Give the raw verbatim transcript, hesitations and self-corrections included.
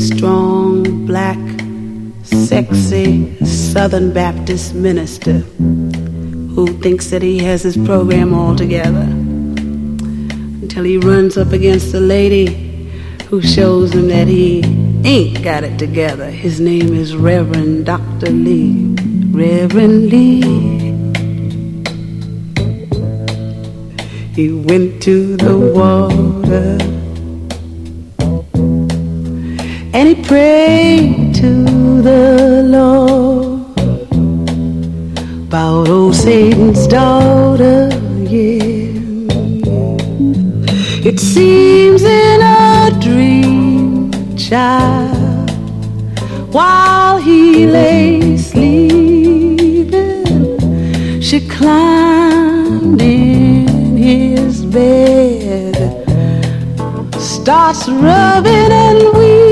strong, black, sexy Southern Baptist minister who thinks that he has his program all together until he runs up against a lady who shows him that he ain't got it together. His name is Reverend Doctor Lee. Reverend Lee. He went to the water and he prayed to the Lord about old Satan's daughter, yeah. It seems in a dream, child, while he lay sleeping, she climbed in his bed, starts rubbing and weeping.